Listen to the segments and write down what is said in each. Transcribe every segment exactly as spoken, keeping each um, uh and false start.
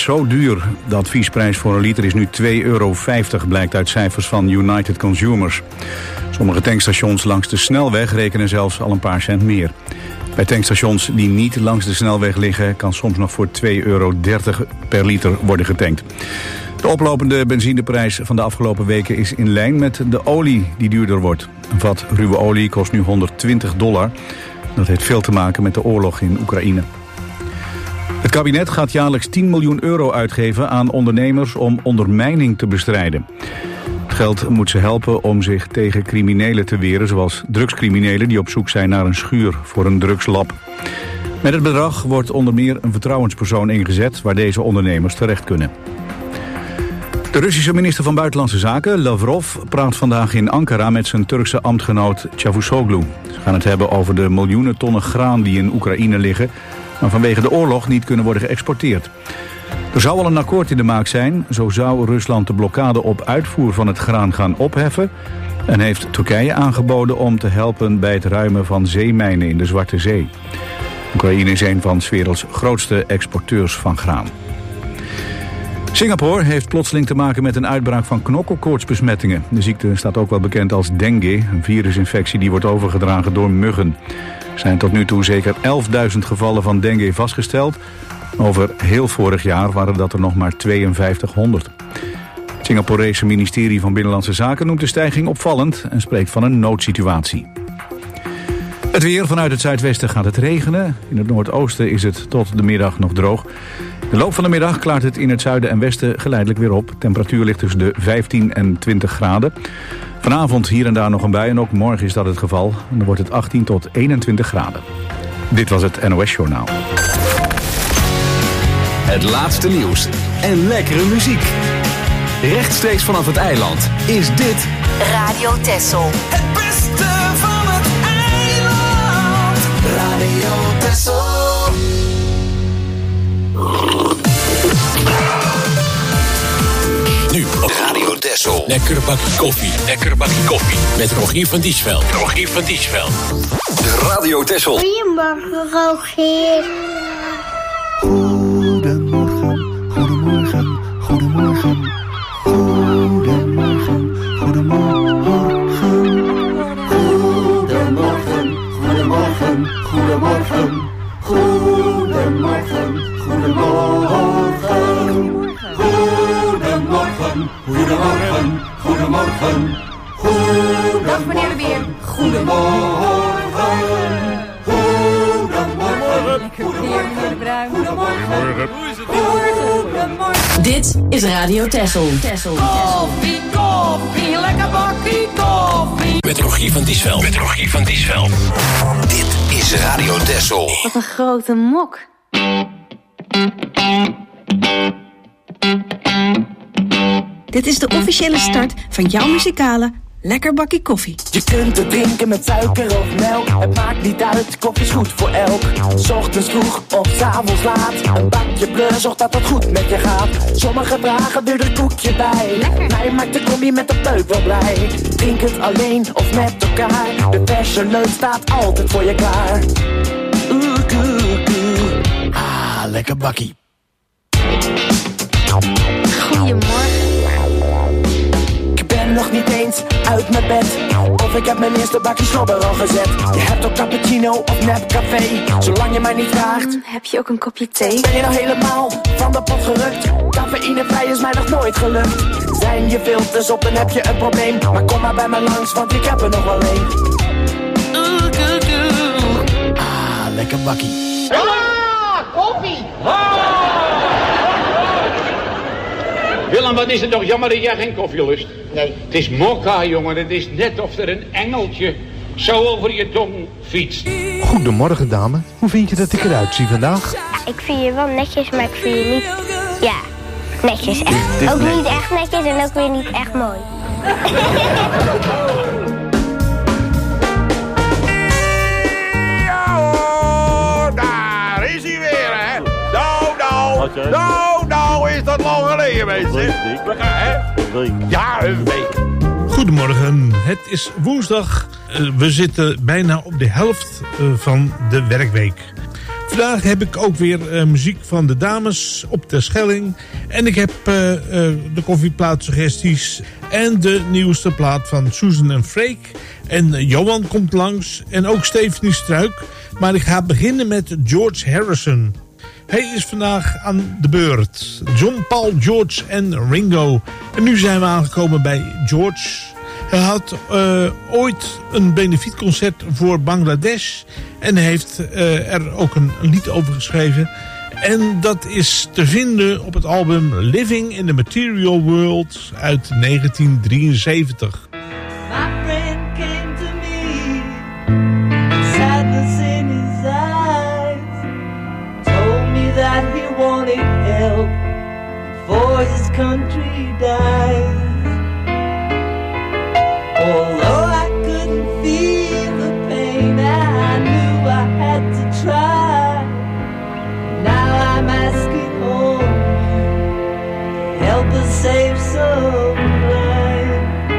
zo duur. De adviesprijs voor een liter is nu twee euro vijftig, blijkt uit cijfers van United Consumers. Sommige tankstations langs de snelweg rekenen zelfs al een paar cent meer. Bij tankstations die niet langs de snelweg liggen kan soms nog voor twee euro dertig per liter worden getankt. De oplopende benzineprijs van de afgelopen weken is in lijn met de olie die duurder wordt. Een vat ruwe olie kost nu honderdtwintig dollar. Dat heeft veel te maken met de oorlog in Oekraïne. Het kabinet gaat jaarlijks tien miljoen euro uitgeven aan ondernemers om ondermijning te bestrijden. Het geld moet ze helpen om zich tegen criminelen te weren, zoals drugscriminelen die op zoek zijn naar een schuur voor een drugslab. Met het bedrag wordt onder meer een vertrouwenspersoon ingezet waar deze ondernemers terecht kunnen. De Russische minister van Buitenlandse Zaken, Lavrov, praat vandaag in Ankara met zijn Turkse ambtgenoot Çavuşoğlu. Ze gaan het hebben over de miljoenen tonnen graan die in Oekraïne liggen, maar vanwege de oorlog niet kunnen worden geëxporteerd. Er zou al een akkoord in de maak zijn. Zo zou Rusland de blokkade op uitvoer van het graan gaan opheffen en heeft Turkije aangeboden om te helpen bij het ruimen van zeemijnen in de Zwarte Zee. Oekraïne is een van 's werelds grootste exporteurs van graan. Singapore heeft plotseling te maken met een uitbraak van knokkelkoortsbesmettingen. De ziekte staat ook wel bekend als dengue, een virusinfectie die wordt overgedragen door muggen. Er zijn tot nu toe zeker elfduizend gevallen van dengue vastgesteld. Over heel vorig jaar waren dat er nog maar tweeënvijftighonderd. Het Singaporese ministerie van Binnenlandse Zaken noemt de stijging opvallend en spreekt van een noodsituatie. Het weer, vanuit het zuidwesten gaat het regenen. In het noordoosten is het tot de middag nog droog. De loop van de middag klaart het in het zuiden en westen geleidelijk weer op. Temperatuur ligt tussen de vijftien en twintig graden. Vanavond hier en daar nog een bui en ook morgen is dat het geval. En dan wordt het achttien tot eenentwintig graden. Dit was het N O S-journaal. Het laatste nieuws en lekkere muziek. Rechtstreeks vanaf het eiland is dit Radio Texel. Het beste van het eiland. Radio Texel. Nu op Radio Texel. Lekker bakje koffie. Lekker bakje koffie. Met Rogier van Diesveld. Rogier van Diesveld. de Radio Texel. Goedemorgen, Rogier. Goedemorgen, goedemorgen, goedemorgen. Goedemorgen, goedemorgen. Goedemorgen, goedemorgen, goedemorgen. Goedemorgen, goedemorgen. Goedemorgen, goedemorgen, goedemorgen. Dag meneer de Beer. Goedemorgen. Goedemorgen. Lekker weer, meneer de Bruin. Goedemorgen. Goedemorgen. Dit is Radio Texel. Texel. Koffie, koffie, lekker bakkie koffie. Met Rogier van Diesveld. Met Rogier van Diesveld. Dit is Radio Texel. Wat een grote mok. Dit is de officiële start van jouw muzikale Lekker Bakkie Koffie. Je kunt het drinken met suiker of melk. Het maakt niet uit, koffie is goed voor elk. 's Ochtends vroeg of 's avonds laat. Een bakje bleu zorgt dat het goed met je gaat. Sommigen dragen er een koekje bij. Lekker. Mij maakt de combi met de peuk wel blij. Drink het alleen of met elkaar. De verse leuk staat altijd voor je klaar. Oeh, oeh, oeh. Ah, lekker bakkie. Goedemorgen. Ik ben nog niet eens uit mijn bed. Of ik heb mijn eerste bakje slobber al gezet. Je hebt ook cappuccino of nep café. Zolang je mij niet vraagt. Mm, heb je ook een kopje thee? Ben je nou helemaal van de pot gerukt? Cafeïnevrij is mij nog nooit gelukt. Zijn je filters op, dan heb je een probleem. Maar kom maar bij me langs, want ik heb er nog wel één. Oeh, oeh, oeh. Ah, lekker bakkie. Ah, koffie! Ah! Willem, wat is het toch jammer dat jij geen koffie lust? Nee. Het is mokka, jongen. Het is net of er een engeltje zo over je tong fietst. Goedemorgen, dame. Hoe vind je dat ik eruit zie vandaag? Ja, ik vind je wel netjes, maar ik vind je niet... Ja, netjes. Echt. Dit, dit ook netjes. niet echt netjes en ook weer niet echt mooi. Ja hoor, daar is hij weer, hè. Nou, nou, nou, nou is dat lang geleden, mensen. We gaan, hè. Ja, een week. Goedemorgen, het is woensdag. Uh, we zitten bijna op de helft uh, van de werkweek. Vandaag heb ik ook weer uh, muziek van de dames op Terschelling. En ik heb uh, uh, de koffieplaatsuggesties en de nieuwste plaat van Susan en Freek. En uh, Johan komt langs en ook Stephanie Struik. Maar ik ga beginnen met George Harrison. Hij is vandaag aan de beurt. John, Paul, George en Ringo. En nu zijn we aangekomen bij George. Hij had uh, ooit een benefietconcert voor Bangladesh. En heeft uh, er ook een, een lied over geschreven. En dat is te vinden op het album Living in the Material World uit negentien drieënzeventig. My friend came to me, sadness in his eyes, told me that he wanted help before his country dies. Although I couldn't feel the pain, I knew I had to try. Now I'm asking all you to help us save some lives.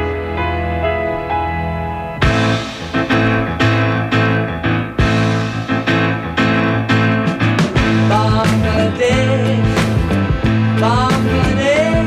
Bangladesh, Bangladesh.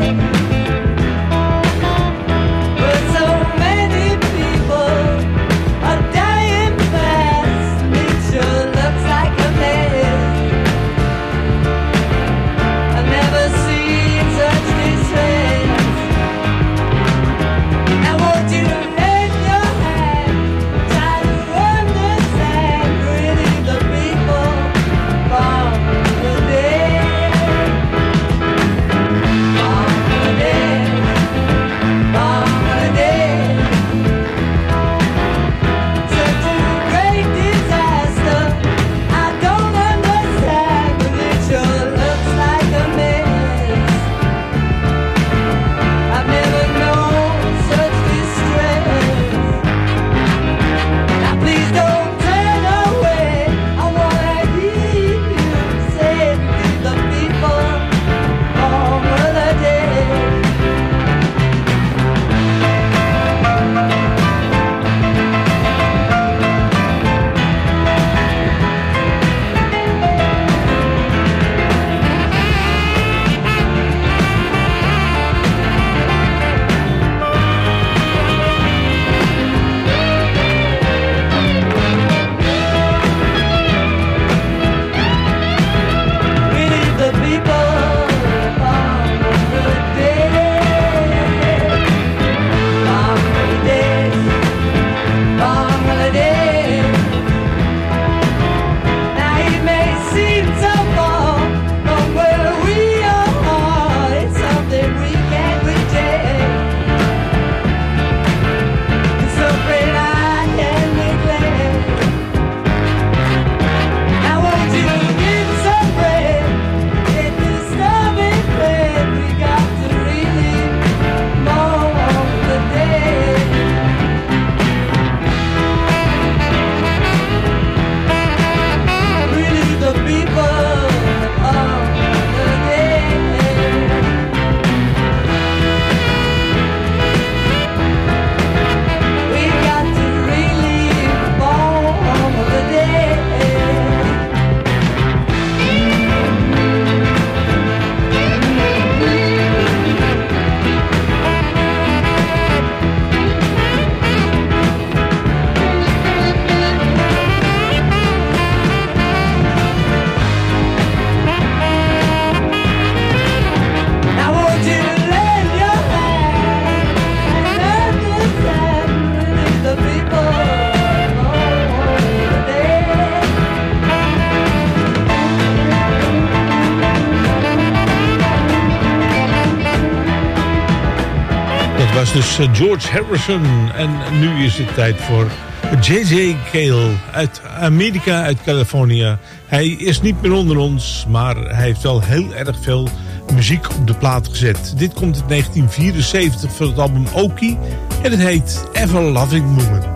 was dus George Harrison. En nu is het tijd voor J J Cale uit Amerika, uit Californië. Hij is niet meer onder ons, maar hij heeft wel heel erg veel muziek op de plaat gezet. Dit komt uit negentien vierenzeventig van het album Okie en het heet Ever Loving Woman.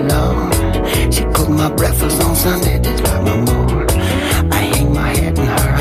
Sunday, just like my mood. I hang my head in her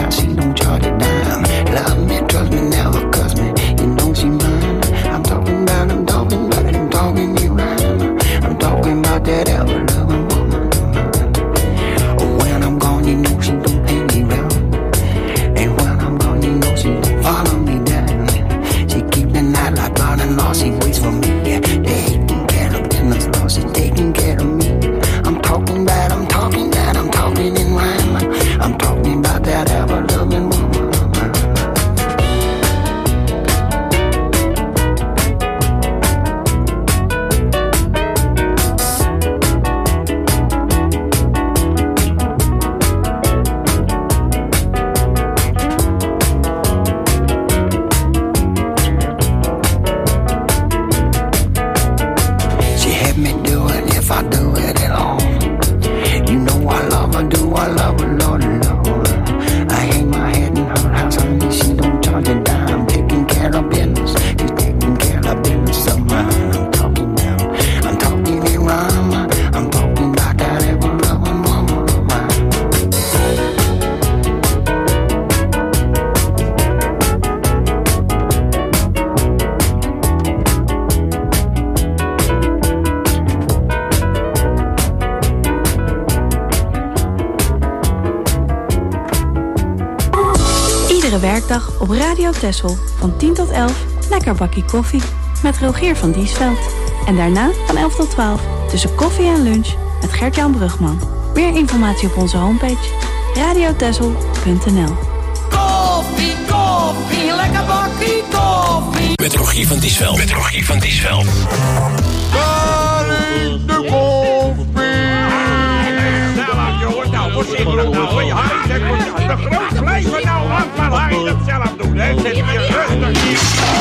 Iedere werkdag op Radio Texel van tien tot elf lekker bakkie koffie met Rogier van Diesveld. En daarna van elf tot twaalf tussen koffie en lunch met Gert-Jan Brugman. Meer informatie op onze homepage radiotexel punt n l. Koffie, koffie, lekker bakkie koffie. Met Rogier van Diesveld. Met Rogier van Diesveld. Daar is de koffie. Zelf, jongen. Nou, wat zit er nou? Je Harry zegt, de groot blijven nou af, maar Harry dat zelf doen, hè. Zet hier rustig hier.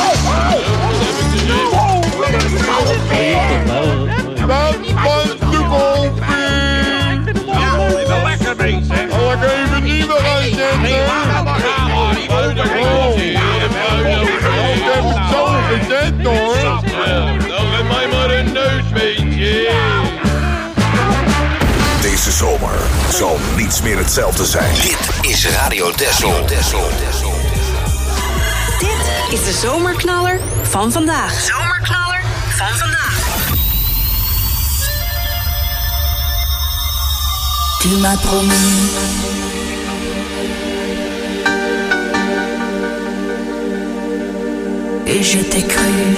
Wat was de koffie? Ja, even lekker bezig, hè. Zal ik even nieuwe gaan zetten? Nee, maar dan gaan we, Harry. We moeten ik heb het zo gezet, hoor. Dan met mij maar een neusbeentje. Deze zomer zal niets meer hetzelfde zijn. Dit is Radio Texel. Dit is de zomerknaller van vandaag. Zomerknaller van vandaag. Tu m'as promis et je t'ai cru.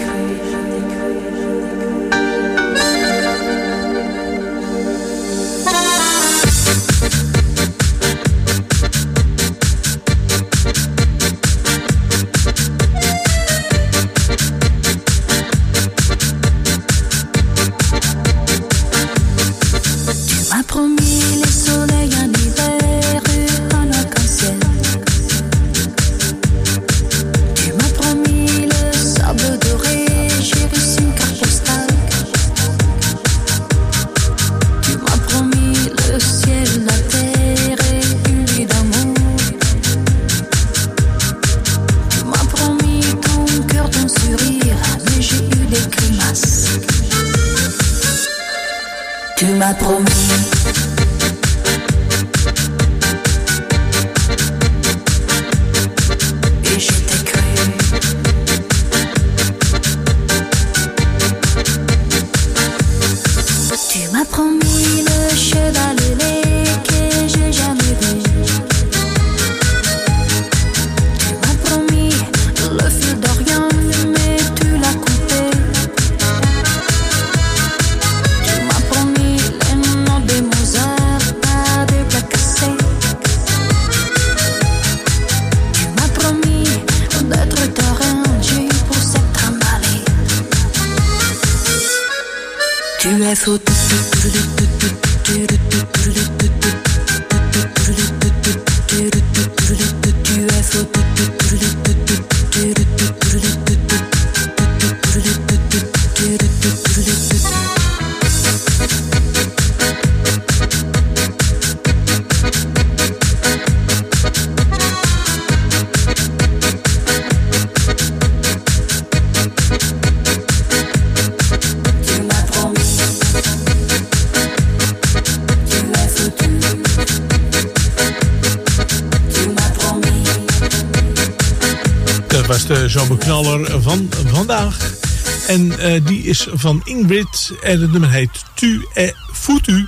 Zomerknaller van vandaag. En uh, die is van Ingrid. En het nummer heet Tu et Foutu.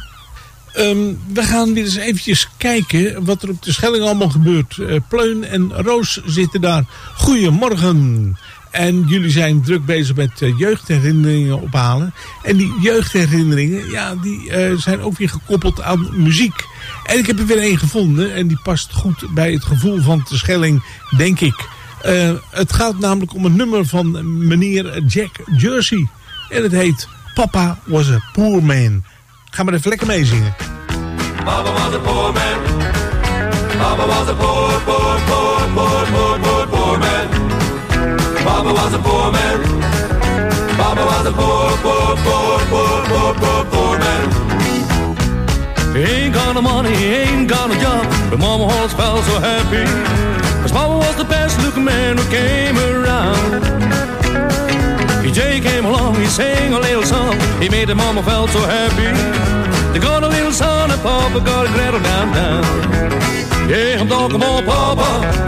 Um, we gaan weer eens eventjes kijken wat er op de Schelling allemaal gebeurt. Uh, Pleun en Roos zitten daar. Goedemorgen. En jullie zijn druk bezig met uh, jeugdherinneringen ophalen. En die jeugdherinneringen, ja, die uh, zijn ook weer gekoppeld aan muziek. En ik heb er weer een gevonden. En die past goed bij het gevoel van de Schelling, denk ik. Uh, het gaat namelijk om een nummer van meneer Jack Jersey. En het heet Papa Was a Poor Man. Ga maar even lekker meezingen. Papa was a poor man. Papa was a poor, poor, poor, poor, poor, poor, poor man. Papa was a poor man. Papa was a poor, poor, poor, poor, poor, poor, poor man. He ain't got no money, he ain't got no job, but Mama always felt so happy. Cause Papa was the best looking man who came around. P J came along, he sang a little song, he made the Mama felt so happy. They got a little son and Papa got a cradle down, down. Yeah, I'm talking about Papa.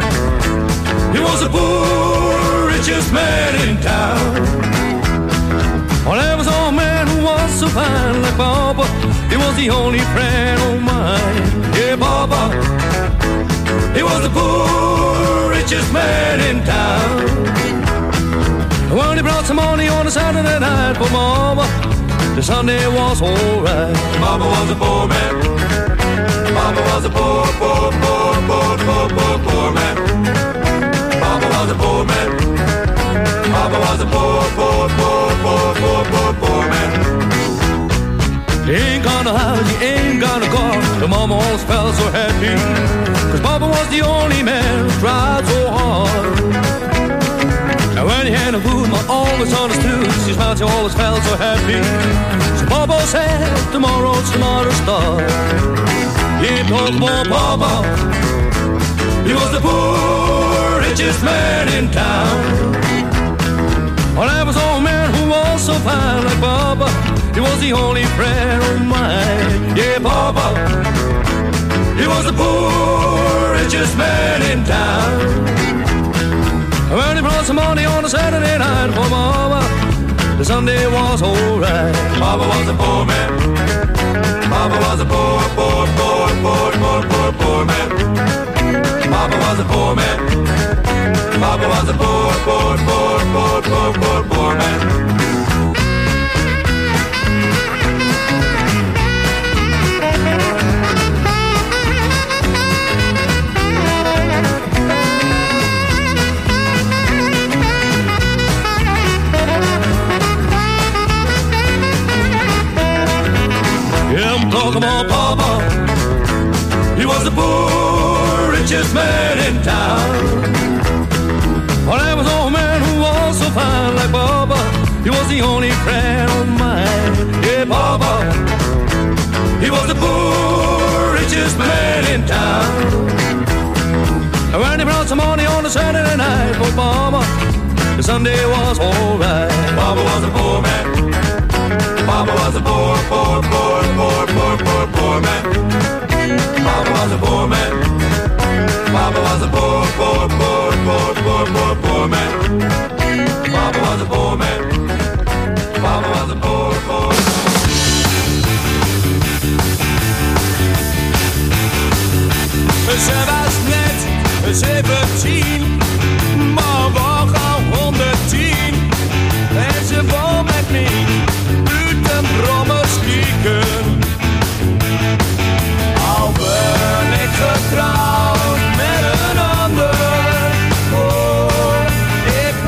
He was the poor, richest man in town. Well, there was a man who was so fine like Papa. He was the only friend of mine. Yeah, Papa. He was the poor, richest man in town. When he brought some money on a Saturday night for Mama, the Sunday was alright. Mama was a poor man. Mama was a poor, poor, poor, poor, poor, poor, poor man. Mama was a poor man. Mama was a poor, poor, poor, poor, poor, poor, poor man. He ain't got a house, he ain't got a car, but Mama always felt so happy, cause Papa was the only man who tried so hard. And when he had no food, Mom always understood, she smiled, she always felt so happy. So Papa said, tomorrow's another start. He told more Papa, he was the poor, richest man in town. Well, there was old man who was so fine like Papa, he was the only friend of mine. Yeah, Papa, he was the poor, richest man in town. When he brought some money on a Saturday night for Mama, the Sunday was alright. Papa was a poor man. Papa was a poor, poor, poor, poor, poor, poor, poor man. Papa was a poor man. Papa was a poor, poor, poor, poor, poor, poor, poor man. I'm talking about Papa. He was the poor, richest man in town. Well, there was an old man who was so fine like Papa. He was the only friend of mine. Yeah, Papa. He was the poor, richest man in town. And when he brought some money on a Saturday night for Papa, the Sunday was alright. Papa was a poor man. Papa was a poor, poor, poor, poor, poor, poor, poor man. Papa was a poor man. Papa was a poor, poor, poor, poor, poor, poor, poor man. Papa was a poor man. Papa was a poor, poor. Ze was net zeventien, maar woog al honderdtien. En ze wou met me uit een brommers kieken. Al ben ik getrouwd met een ander, oh, ik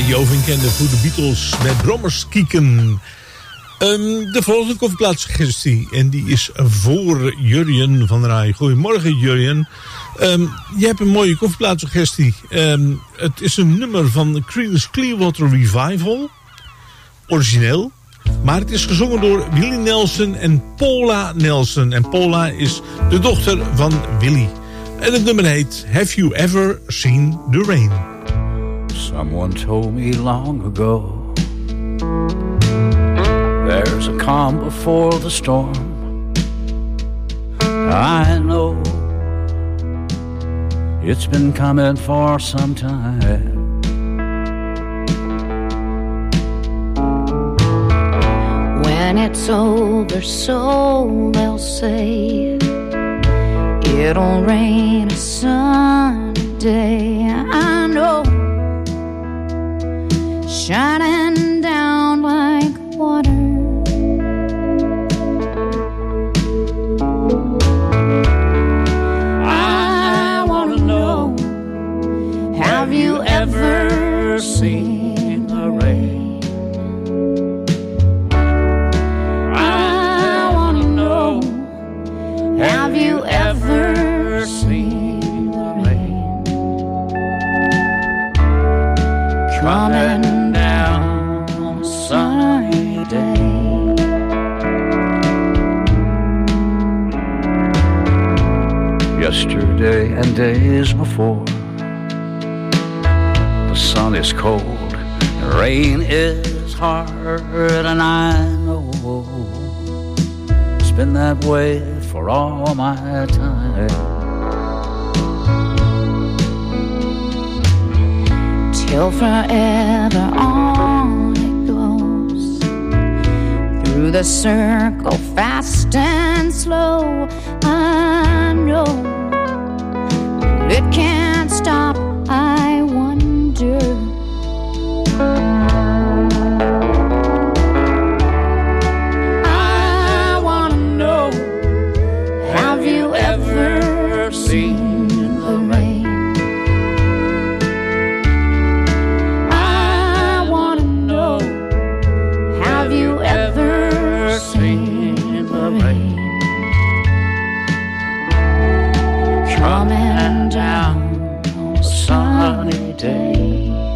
die Jovin kende voor de Beatles met Brommers Kieken. Um, de volgende koffieplatssuggestie. En die is voor Jurjen van der Rij. Goedemorgen Jurjen. Um, je hebt een mooie koffieplatssuggestie. Um, het is een nummer van Creedence Clearwater Revival. Origineel. Maar het is gezongen door Willie Nelson en Paula Nelson. En Paula is de dochter van Willie. En het nummer heet Have You Ever Seen the Rain? Someone told me long ago there's a calm before the storm. I know it's been coming for some time. When it's over, so they'll say it'll rain a sunny day. I know, shining down like water. I wanna know, have you ever seen the rain? I wanna know, have you ever seen the rain coming down on a sunny day? Yesterday and days before, the sun is cold, the rain is hard, and I know it's been that way for all my time. Till forever on it goes, through the circle fast and slow. I know it can't stop, I wonder. I wanna know, have you ever seen the rain? I wanna know, have you ever seen the rain coming down on a sunny day?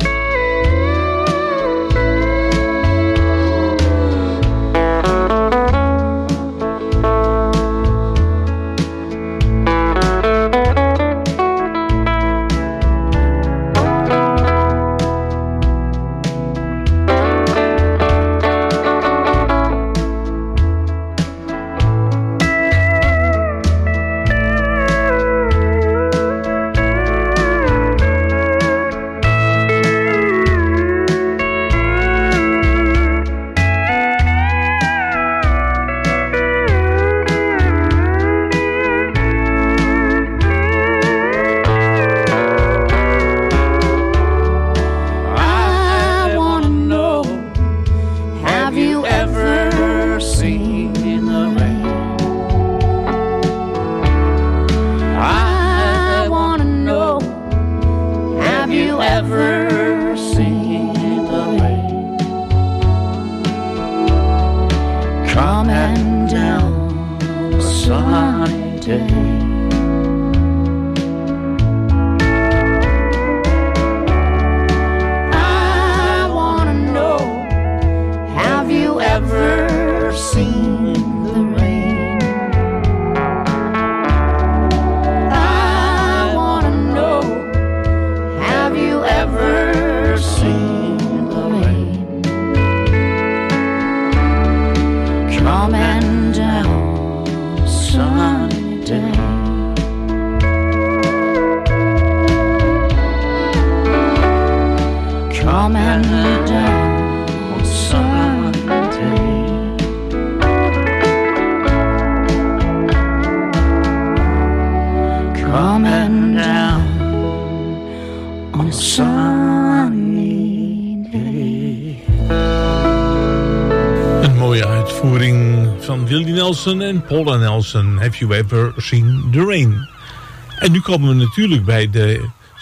Nelson en Paula Nelson, Have You Ever Seen the Rain? En nu komen we natuurlijk bij de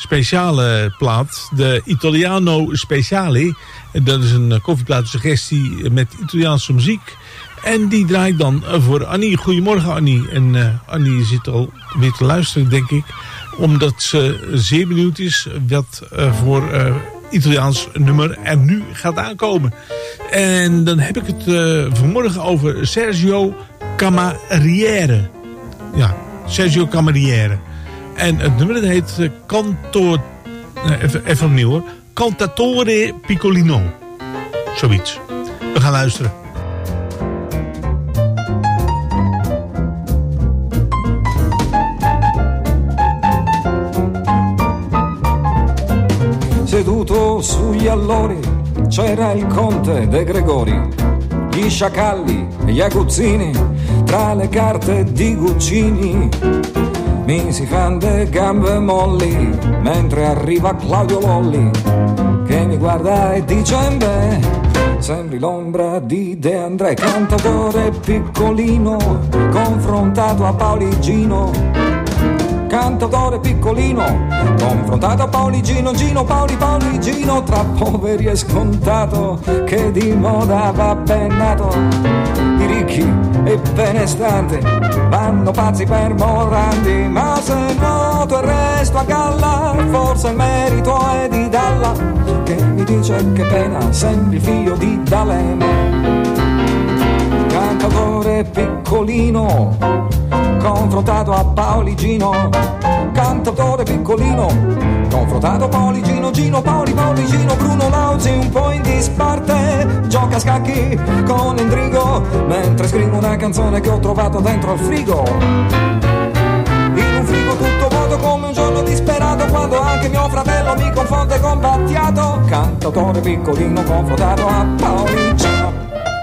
speciale plaat. De Italiano Speciale. Dat is een koffieplatensuggestie met Italiaanse muziek. En die draait dan voor Annie. Goedemorgen Annie. En uh, Annie zit al weer te luisteren, denk ik. Omdat ze zeer benieuwd is wat uh, voor uh, Italiaans nummer er nu gaat aankomen. En dan heb ik het uh, vanmorgen over Sergio Camariere. Ja, Sergio Camariere. En het nummer dat heet uh, Canto... Uh, even, even opnieuw hoor. Cantatore Piccolino. Zoiets. We gaan luisteren. Seduto sugli allori c'era il conte De Gregori, gli sciacalli e gli aguzzini tra le carte di Guccini. Misi fande gambe molli mentre arriva Claudio Lolli che mi guarda e dice beh, sembri l'ombra di De André, cantautore piccolino confrontato a Pauligino. Cantautore piccolino confrontato a Pauligino, Gino, Paoli, Pauligino, tra poveri è scontato che di moda va ben nato. I ricchi e benestanti vanno pazzi per Morandi, ma se noto e resto a galla forse il merito è di Dalla che mi dice che pena sembri figlio di D'Alema. Cantautore piccolino confrontato a Pauligino, cantautore piccolino confrontato a Pauligino, Gino, Paoli, Pauligino, Bruno Lauzi un po' in disparte gioca a scacchi con Endrigo mentre scrivo una canzone che ho trovato dentro al frigo, in un frigo tutto vuoto come un giorno disperato quando anche mio fratello mi confonde con Battiato. Cantautore piccolino confrontato a Pauligino.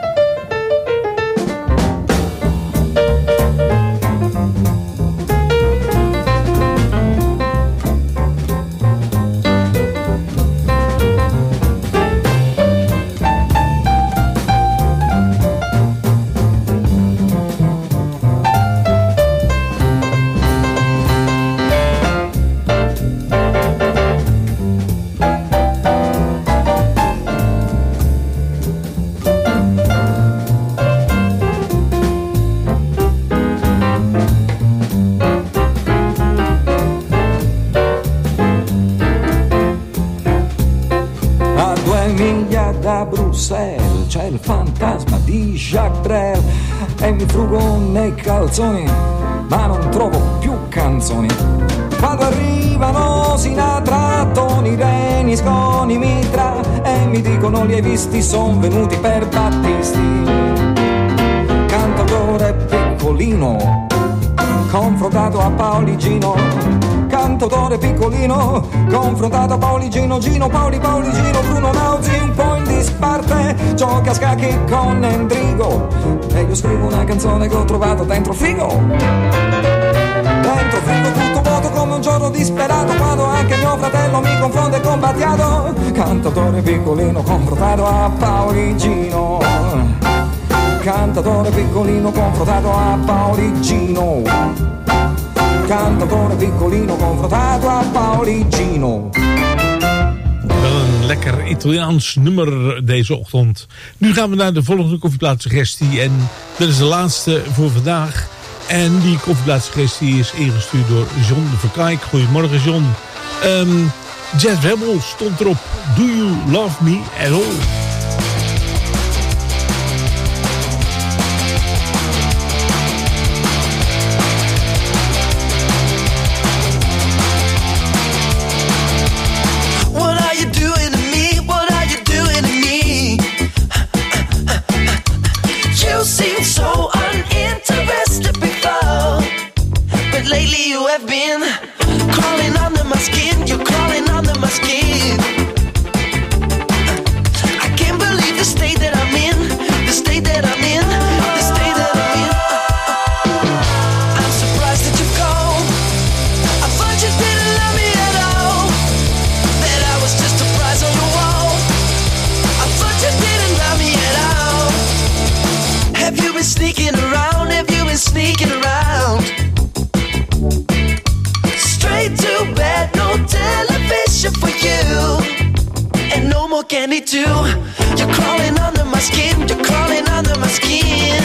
C'è il fantasma di Jacques Brel e mi frugo nei calzoni ma non trovo più canzoni. Quando arrivano Sinatra, Toni, Reni, Sconi, Mitra e mi dicono li hai visti, son venuti per Battisti. Cantautore piccolino confrontato a Pauligino, cantautore piccolino confrontato a Pauligino, Gino, Paoli, Pauligino, Bruno Nauzi un po' in disparte gioca a scacchi con Endrigo e io scrivo una canzone che ho trovato dentro frigo, dentro frigo tutto vuoto come un giorno disperato quando anche mio fratello mi confonde con Battiato. Cantautore piccolino confrontato a Pauligino, cantautore piccolino confrontato a Pauligino, cantautore piccolino confrontato a Pauligino. Wel een lekker Italiaans nummer deze ochtend. Nu gaan we naar de volgende koffieplatssuggestie en dat is de laatste voor vandaag. En die koffieplatssuggestie is ingestuurd door John de Verkijk. Goedemorgen John. Um, Jazz Rebel stond erop. Do You Love Me At All? So uninterested before, but lately you have been crawling under my skin. You're crawling under my skin. I can't candy too. You're crawling under my skin, you're crawling under my skin.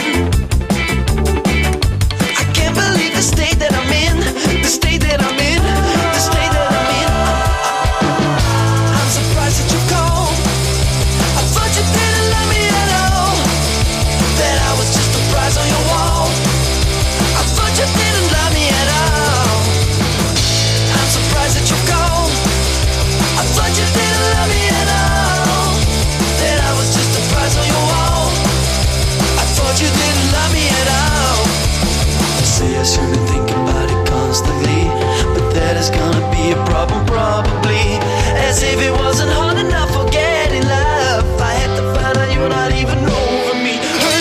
I can't believe the state that I'm in, the state that I'm in, the state that I'm in. I'm surprised that you called. I thought you didn't love me at all, that I was just a prize on your wall. I thought you didn't love me at all. I'm surprised that you called. I thought you didn't love me at all, that I was just a prize on your wall. I thought you didn't love me at all. You say I should be thinking about it constantly, but that is gonna be a problem probably. As if it wasn't hard enough for getting love, I had to find out you're not even over me. Hey,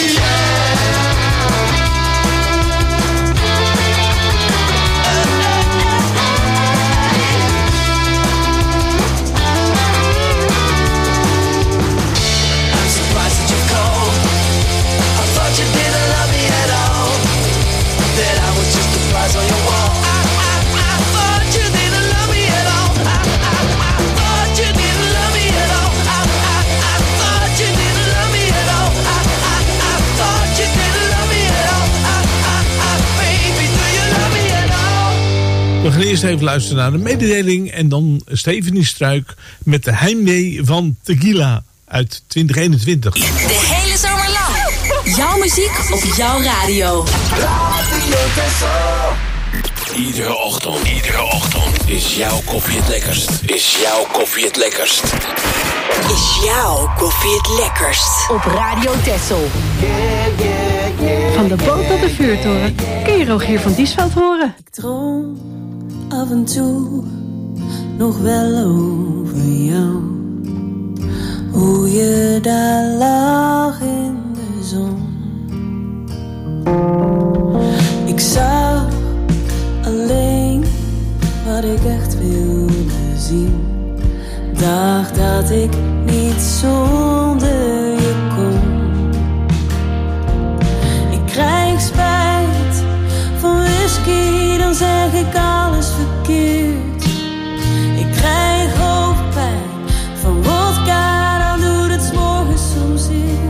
you didn't love me at all, that I was just a prize on your wall. I, I, I thought you didn't love me at all. I, I, I thought you didn't love me at all. I, I, I thought you didn't love me at all. I, I, I thought you didn't love me at all. I, I, I, baby, do you love me at all? We gaan eerst even luisteren naar de mededeling en dan Stephanie Struik met de heimwee van Tequila uit twintig eenentwintig. De hele zomer lang. Jouw muziek op jouw radio. Radio Texel. Iedere ochtend, iedere ochtend is jouw koffie het lekkerst. Is jouw koffie het lekkerst. Is jouw koffie het lekkerst. Op Radio Texel. Van de boot tot de vuurtoren kun je Rogier van Diesveld horen. Ik droom af en toe nog wel over jou. Hoe je daar lag in de zon. Ik zag alleen wat ik echt wilde zien. Dacht dat ik niet zonder je kon. Ik krijg spijt van whisky, dan zeg ik alles verkeerd. Ik krijg hoofdpijn van wodka, dan doet het 's morgens soms zeer.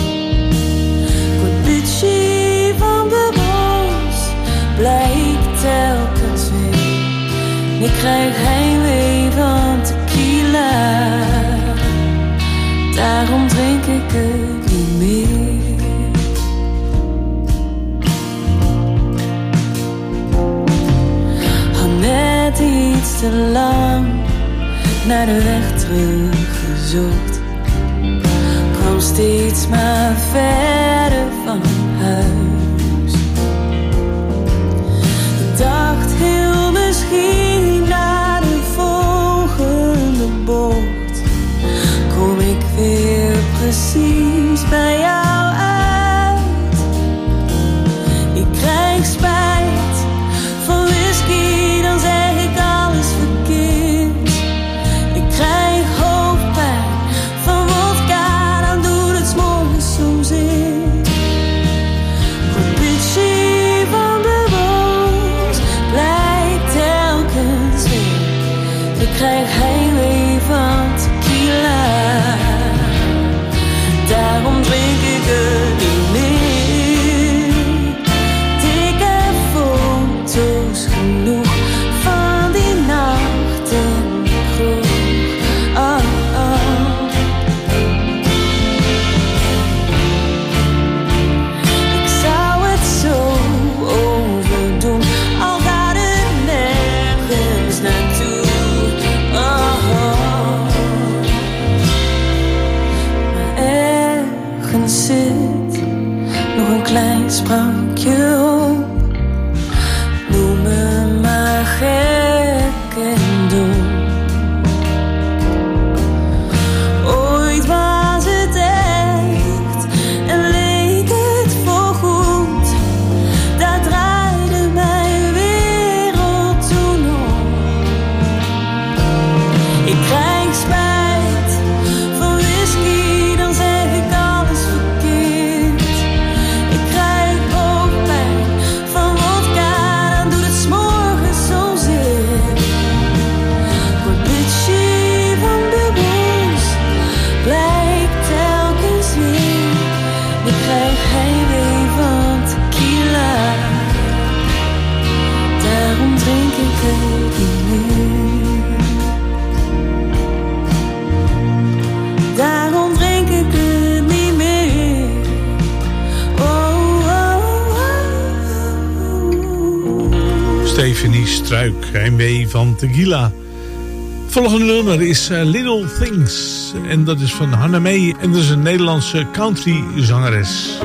Corbucci van de Bos blijkt telkens weer. Ik krijg heimwee van tequila, daarom drink ik het niet meer. Had net iets te lang naar de weg teruggezocht, kwam steeds maar verder van huis. Ik dacht heel misschien naar de volgende bocht kom ik weer precies bij jou uit. Ik krijg spijt van whisky, dan zeg ik alles verkeerd. Ik krijg hoofdpijn van wodka, dan doet het 's morgens soms zeer. Corbucci van de Bos blijkt telkens weer. Ik krijg heimwee van tequila, daarom drink ik het niet meer. Ik heb foto's genoeg van die nachten kroeg. Oh, oh. Ik zou het zo overdoen, al gaat het nergens naartoe. Oh, oh. Maar ergens zit nog een klein sprankje hoop. Noem me maar gek en dom. Ooit was het echt en leek het voorgoed. Daar draaide mijn wereld toen om. Ik krijg spijt van whisky, dan zeg ik alles verkeerd. Ik krijg Stefanie Struik, Heimwee van Tequila. Volgende nummer is uh, Little Things. En dat is van Hannah May. En dat is een Nederlandse country zangeres.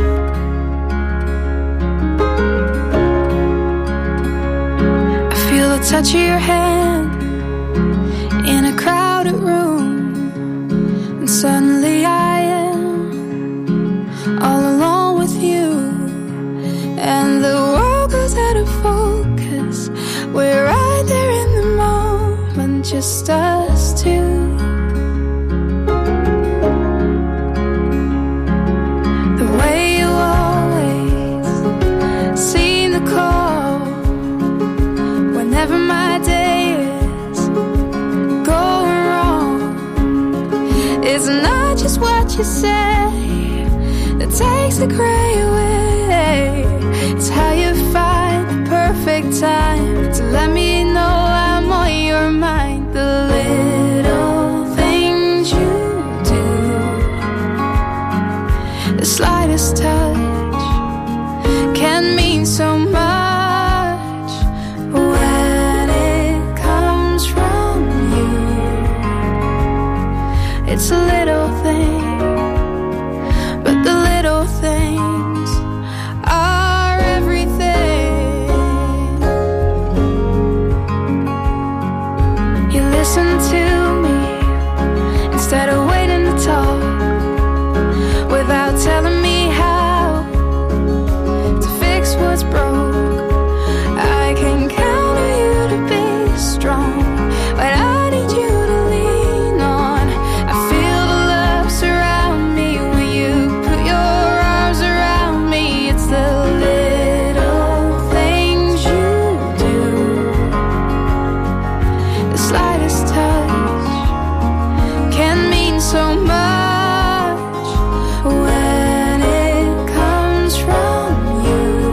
I feel the touch of your hand in a crowded room. And suddenly I am all alone with you. And the world goes out of focus. We're right there in the moment, just us two. The way you always seem to call whenever my day is going wrong. It's not just what you say that takes the gray away. It's how you find the perfect time to let me know I'm on your mind. The little things you do, the slightest touch can mean so much when it comes from you. It's a little thing, but the little things are everything. You listen to me instead of waiting to talk, without telling me how to fix what's broke. I can count on you to be strong, but I need you to lean on. I feel the love surround me when you put your arms around me. It's the little things you do, the slightest touch can mean so much when it comes from you.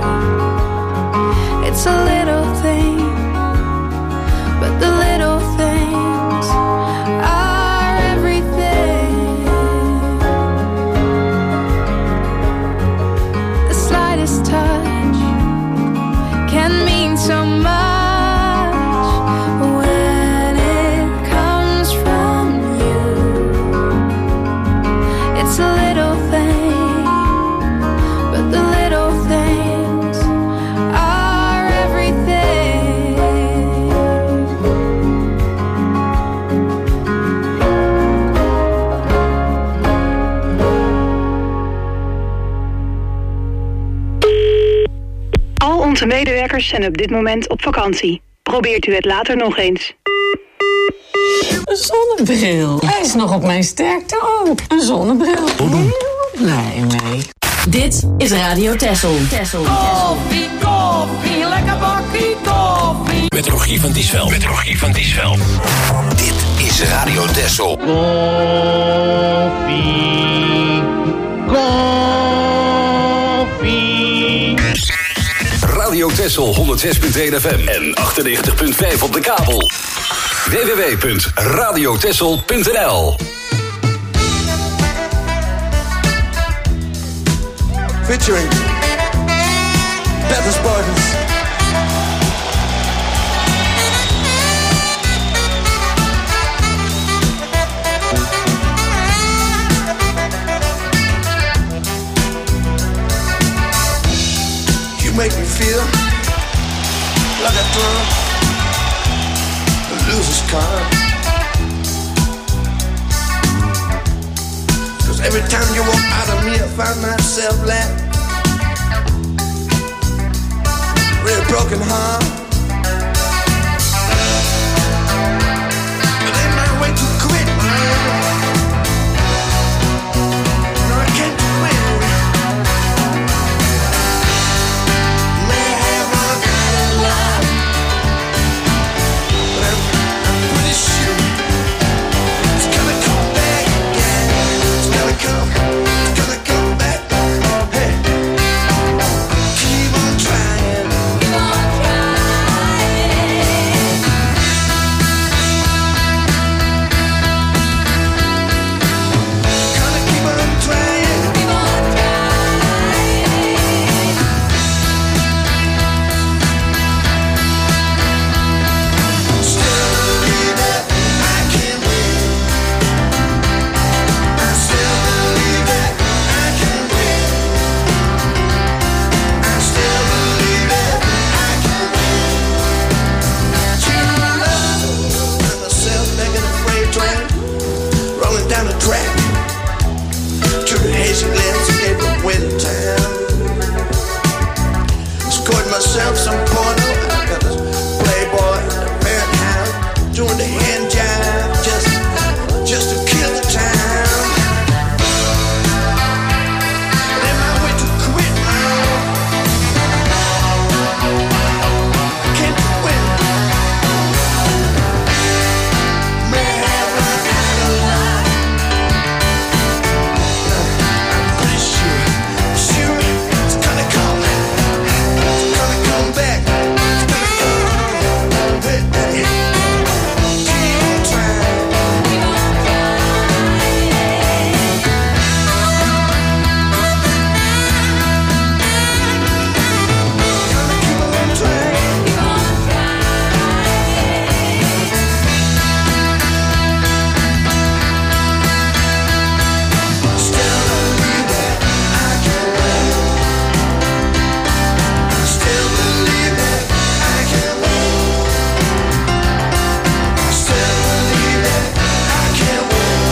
It's a little thing, but the little things are everything. The slightest touch can mean so much when it comes from you. It's a little thing, but the little things are everything. Al onze medewerkers zijn op dit moment op vakantie. Probeert u het later nog eens. Een zonnebril. Hij is nog op mijn sterkte ook. Een zonnebril. Heel blij mee. Dit is Radio Texel. Texel. Koffie, koffie, lekker bakkie koffie. Met Rogier van Diesveld. Met Rogier van Diesveld. Dit is Radio Texel. Koffie, koffie. Radio Texel honderdzes punt één F M en achtennegentig punt vijf op de kabel. w w w punt radio texel punt n l. Featuring Pepper Spartans. You make me feel like a drunk, a loser's card. Cause every time you walk out of me, I find myself laughing. Really broken heart. It ain't my way to quit, man. No, I can't do it. May I have one kind of love, but I'm, I'm pretty sure it's gonna come back again. It's gonna come, it's gonna come back. Hey, keep on trying. Keep on trying. the track to the hazy landscape of Wintertown. Scored myself some porno. I got this playboy in the penthouse doing the hand jive just, just to kill the time. Then I went to quit now. Can't you win? May have run out of line. I'm pretty sure, sure it's gonna come. It's gonna come back. It's gonna come. Hey, hey. Keep on trying. Gonna keep on trying. Still believe that I can win. Still believe that I can win. Still believe that I can win.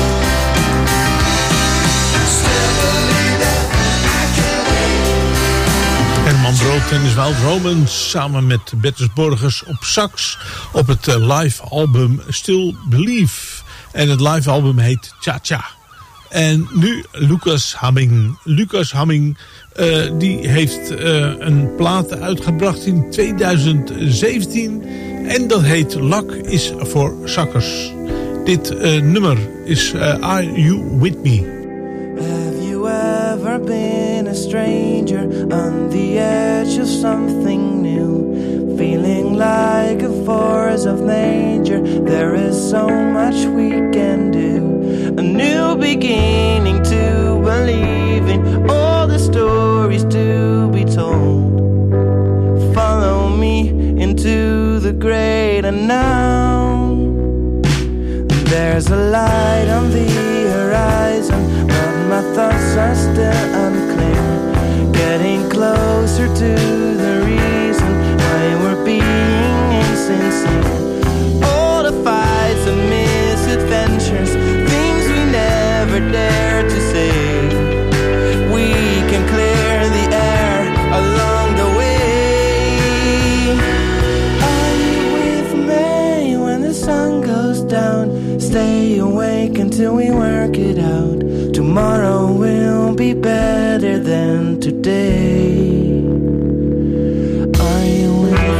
Still believe that I can win. Herman Brood en de Wild Romans samen met Bertus Borgers op sax op het eh, live album Still Believe. En het live album heet Cha Cha. En nu Lucas Hamming. Lucas Hamming eh, die heeft eh, een plaat uitgebracht in tweeduizend zeventien. En dat heet Luck is for Suckers. Dit eh, nummer is eh, Are You With Me? Have you ever been a stranger on the edge of something new? Feeling like a force of nature, there is so much we can do. A new beginning to believe in all the stories to be told. Follow me into the great unknown. There's a light on the horizon, but my thoughts are still unclear. Getting closer to the reason why we're being insincere. All the fights and misadventures, things we never dare to say. We can clear the air along the way. Are you with me when the sun goes down? Stay awake until we work it out. Tomorrow will be better than today. Are you with me?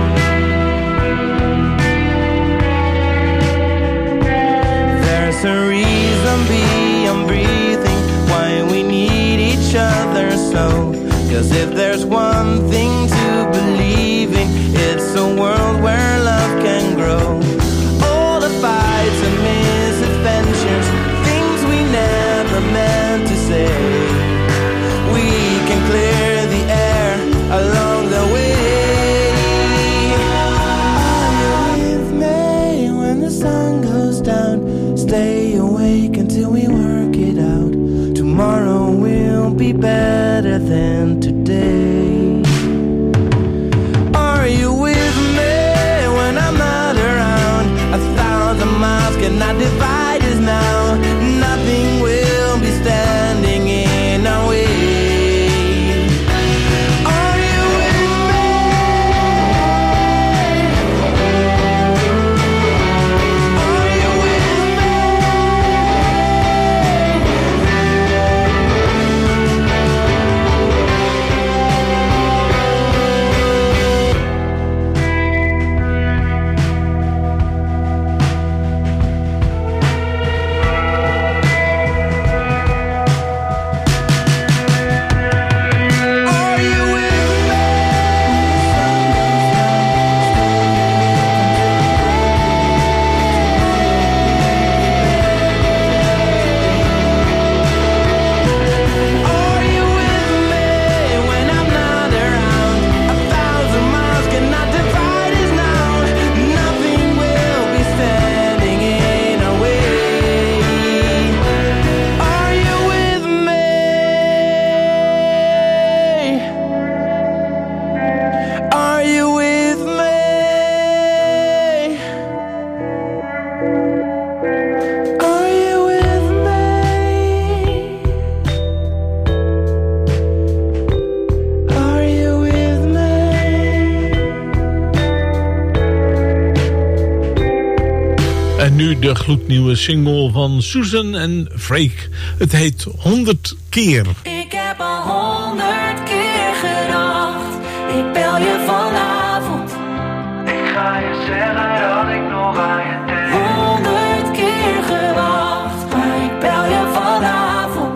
There's a reason beyond breathing why we need each other so. Cause if there's one thing to believe in, it's a world where love can grow. All the fights and misadventures, things we never meant to say. We can clear the air along the way. Are you with me when the sun goes down? Stay awake until we work it out. Tomorrow will be better than today. Are you with me when I'm not around? A thousand miles cannot divide us now. Nothing will be standing in our way. Are you with me? Are you with me? En nu de gloednieuwe single van Susan en Freek. Het heet honderd keer. Ik heb al honderd keer gedacht, ik bel je vanavond. Ik ga je zeggen dat ik nog aan je denk. Honderd keer gewacht, maar ik bel je vanavond.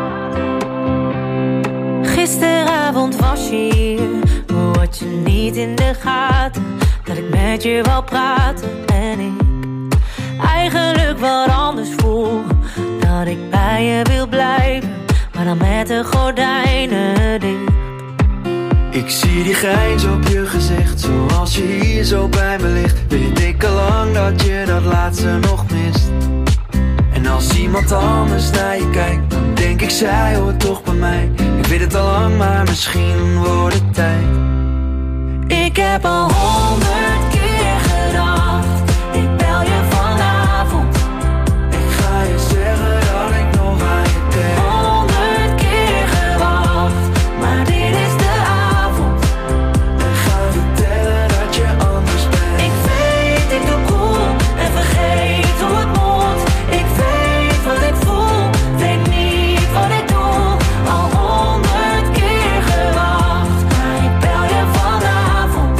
Gisteravond was je hier, maar had je niet in de gaten dat ik met je wou praten en ik eigenlijk wat anders voel. Dat ik bij je wil blijven, maar dan met de gordijnen dicht. Ik zie die grijns op je gezicht, zoals je hier zo bij me ligt. Weet ik al lang dat je dat laatste nog mist. En als iemand anders naar je kijkt, dan denk ik zij hoort toch bij mij. Ik weet het al lang, maar misschien wordt het tijd. Ik heb al honderd keer gedacht, ik bel je vanavond. Ik ga je zeggen dat ik nog aan je denk. Honderd keer gewacht, maar dit is de avond. Ik ga vertellen dat je anders bent. Ik weet, ik doe cool en vergeet hoe het moet. Ik weet wat ik voel, weet niet wat ik doe. Al honderd keer gewacht, maar ik bel je vanavond.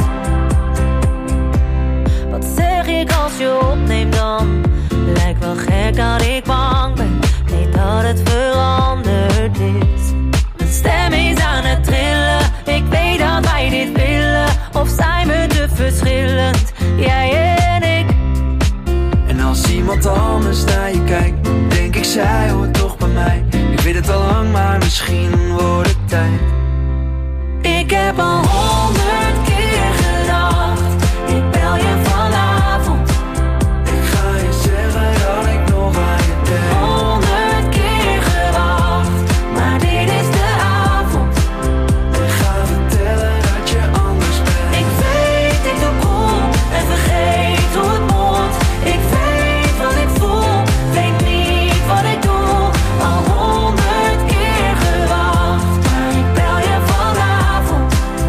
Wat zeg ik als je opneemt dan? Lijkt wel gek dat ik bang ben, weet dat het veranderd is. Mijn stem is aan het trillen, ik weet dat wij dit willen. Of zijn we te verschillend, jij en ik? En als iemand anders naar je kijkt, dan denk ik zij hoort toch bij mij. Ik weet het al lang, maar misschien wordt het tijd. Ik heb al honderd keer gedacht, ik bel je vanavond. Ik ga je zeggen dat ik nog aan je denk. Honderd keer gewacht, maar dit is de avond. Ik ga vertellen dat je anders bent. Ik weet, ik doe cool en vergeet hoe het moet. Ik weet wat ik voel, weet niet wat ik doe. Al honderd keer gewacht, maar ik bel je vanavond.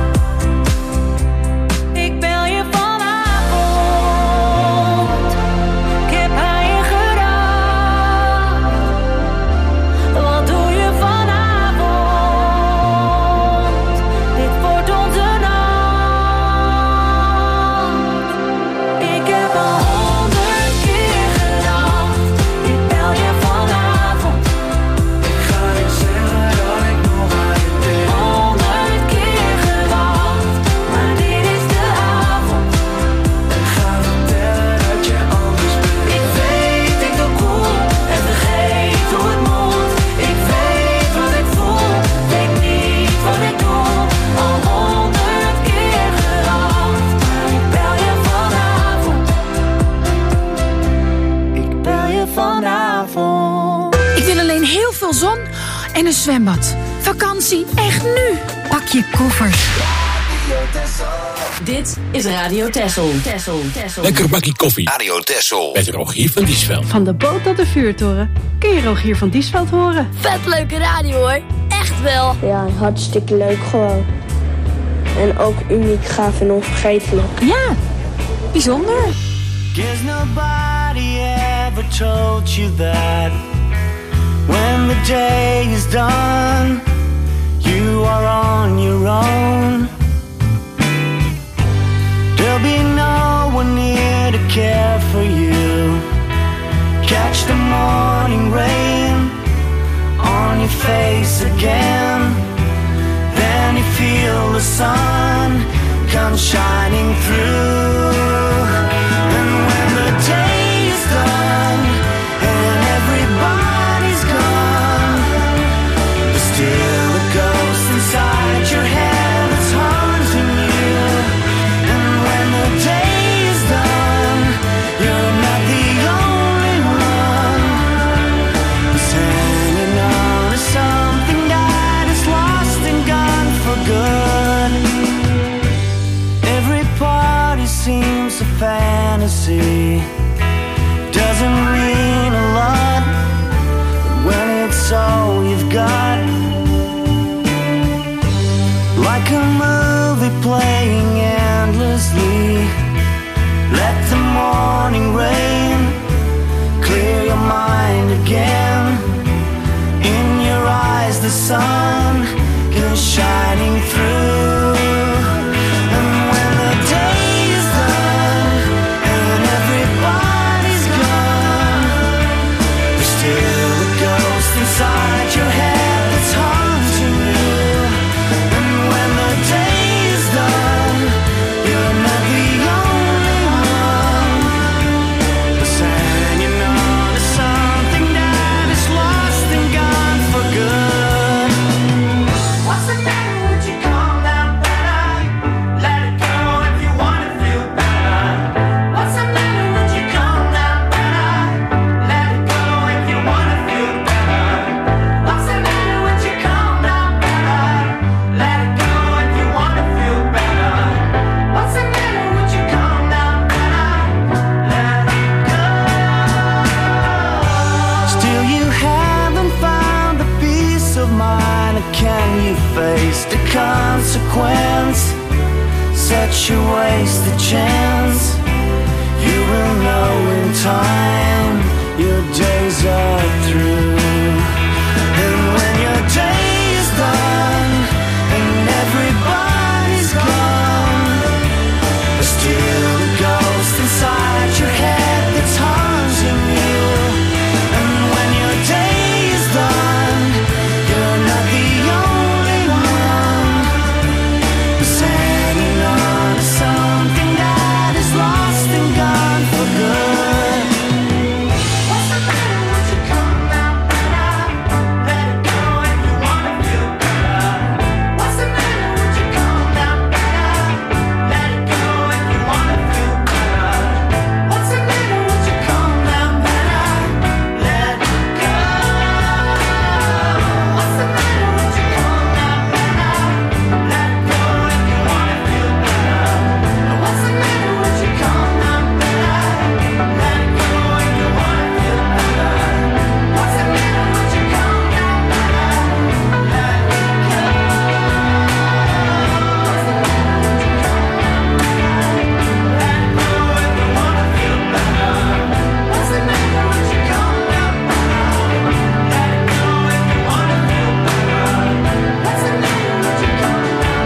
Ik bel je vanavond. Ik heb aan je gedacht. Wat doe je vanavond? Dit wordt onze nacht. Ik heb al honderd keer gedacht, ik bel je vanavond. Ik ga je zeggen dat ik nog aan je denk. Honderd keer gewacht, maar dit is de avond. Ik ga vertellen dat je anders bent. Ik weet, ik doe cool en vergeet hoe het moet. Ik weet wat ik voel, weet niet wat ik doe. Al honderd keer gewacht, maar ik bel je vanavond. Ik bel je vanavond. Ik wil alleen heel veel zon en een zwembad. Vakantie, echt nu. Pak je koffers. Dit is Radio Texel. Texel. Texel. Lekker bakkie koffie. Radio Texel. Met Rogier van Diesveld. Van de boot tot de vuurtoren kun je Rogier van Diesveld horen. Vet leuke radio hoor, echt wel. Ja, hartstikke leuk gewoon. En ook uniek, gaaf en onvergetelijk. Ja, bijzonder. Guess nobody ever told you that when the day is done, you are on your own. There'll be no one near to care for you. Catch the morning rain on your face again. Then you feel the sun come shining through. And when the day is done and everybody's gone, there's still a ghost inside your head that's haunting you. And when the day is done, you're not the only one who's hanging on to something that is lost and gone for good. Every party seems faced a consequence, such a wasted chance. You will know in time your days are through. And when your day is done and everybody's gone, there's still a ghost inside your head that's haunting you. And when your day is done, you're not the only one who's hanging on to something that is lost and gone for good. What's the matter? Would you come down better? Let it go if you wanna feel better. What's the matter? Would you come down better? Let it go if you wanna feel better. What's the matter? Would you come down better? Let it go. What's the matter? Would you come down better? Let it go if you wanna feel better. What's the matter? Would you come down better? Let it go if you wanna feel better. What's the matter? Would you come down better? Let it go. What's the matter? Would you come down better? Let it go if you wanna feel better. What's the matter? Would you come down better? Let it go if you wanna feel better. What's the matter? Would you come down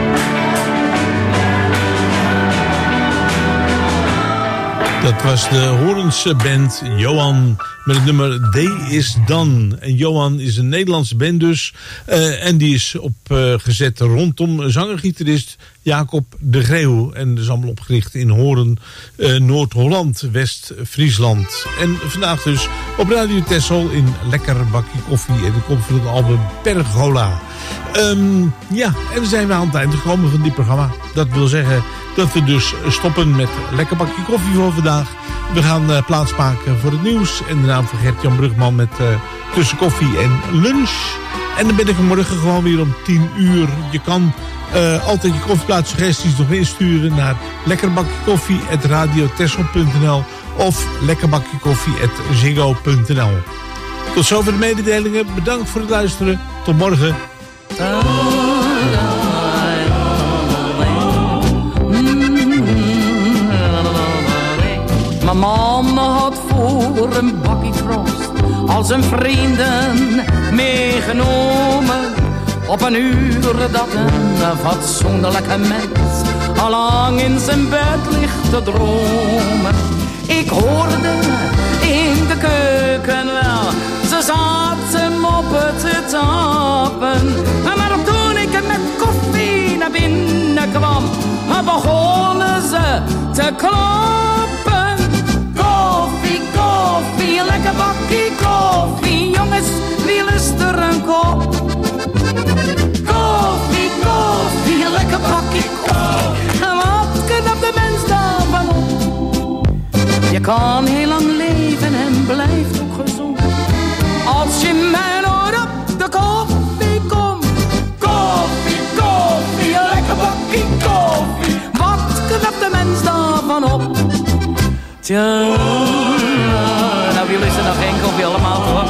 Dat was de Hoornse band Johan met het nummer D is Dan. En Johan is een Nederlandse band dus. Uh, en die is opgezet uh, rondom zanger-gitarist Jacob de Greeuw. En dat is allemaal opgericht in Hoorn, uh, Noord-Holland, West-Friesland. En vandaag dus op Radio Texel in Lekker Bakkie Koffie. En dat komt van het album Pergola. Um, ja, en dan zijn we aan het eind gekomen van dit programma. Dat wil zeggen dat we dus stoppen met Lekker Bakkie Koffie voor vandaag. We gaan uh, plaatsmaken voor het nieuws. En de naam van Gert-Jan Brugman met uh, Tussen Koffie en Lunch. En dan ben ik morgen gewoon weer om tien uur. Je kan uh, altijd je koffieplatssuggesties nog insturen naar lekkerbakjekoffie at radiotessel punt n l of lekkerbakjekoffie at ziggo punt n l. Tot zover de mededelingen. Bedankt voor het luisteren. Tot morgen. Mijn mama had voor een bakkie frost al zijn vrienden meegenomen. Op een uur dat een fatsoenlijke mens al lang in zijn bed ligt te dromen. Ik hoorde in de keuken wel, ze zaten moppen te tappen. Maar toen ik met koffie naar binnen kwam, begonnen ze te klappen. Koffie, koffie, lekker bakkie koffie. Jongens, wie lust er een kop? Koffie, koffie, lekker bakkie koffie. En wat knapt de mens daarvan op? Je kan heel lang leven en blijft ook gezond, als je mij nooit op de koffie komt. Koffie, koffie, lekker bakkie koffie. Wat knapt de mens daarvan op? Tja, nou jullie zijn nog geen koffie allemaal hoor.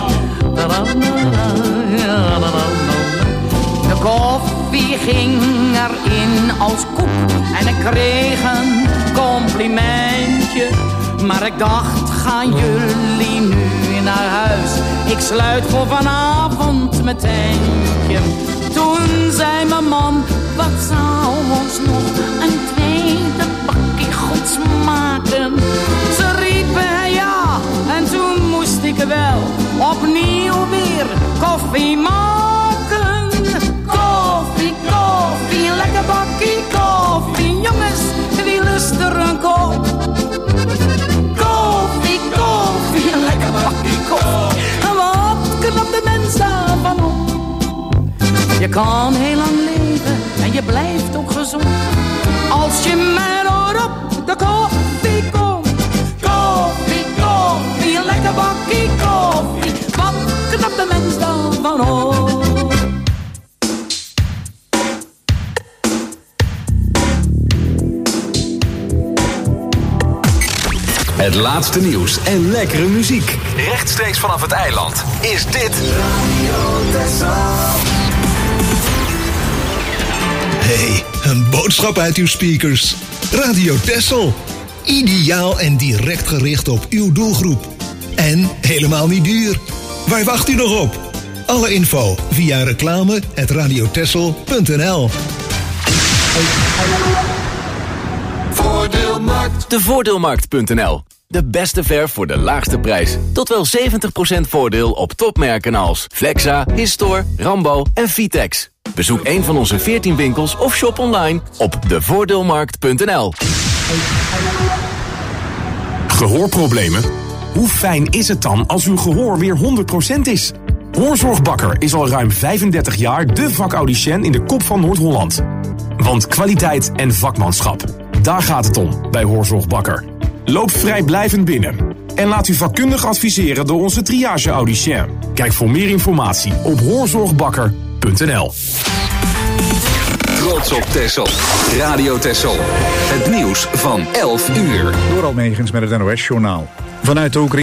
De koffie ging erin als koek en ik kreeg een complimentje. Maar ik dacht, gaan jullie nu naar huis? Ik sluit voor vanavond mijn tentje. Toen zei mijn man, wat zou ons nog een tweede bakkie goed smaken? Ze riepen ja, en toen moest ik wel opnieuw weer koffie maken. Koffie, koffie, lekker bakkie koffie. Jongens, wie lust er een kop? Koffie, koffie, lekker bakkie koffie. En wat knapt de mens daarvan op? Je kan heel lang leven en je blijft ook gezond, als je mij nooit op de koffie komt. Koffie, koffie, lekker bakkie koffie. Wat knapt de mens daarvan op? Het laatste nieuws en lekkere muziek. Rechtstreeks vanaf het eiland is dit... Radio Texel. hey, een boodschap uit uw speakers. Radio Texel. Ideaal en direct gericht op uw doelgroep. En helemaal niet duur. Waar wacht u nog op? Alle info via reclame at radiotexel punt n l. Voordeelmarkt. De voordeelmarkt punt n l. De beste verf voor de laagste prijs. Tot wel zeventig procent voordeel op topmerken als Flexa, Histor, Rambo en Vitex. Bezoek een van onze veertien winkels of shop online op de voordeelmarkt punt n l. Gehoorproblemen? Hoe fijn is het dan als uw gehoor weer honderd procent is? Hoorzorgbakker is al ruim vijfendertig jaar de vakaudiënt in de kop van Noord-Holland. Want kwaliteit en vakmanschap, daar gaat het om bij Hoorzorgbakker. Loop vrijblijvend binnen en laat u vakkundig adviseren door onze triage-audicien. Kijk voor meer informatie op hoorzorgbakker punt n l. Trots op Texel. Radio Texel. Het nieuws van elf uur. Door Almegens met het N O S-journaal. Vanuit de Oekraïne.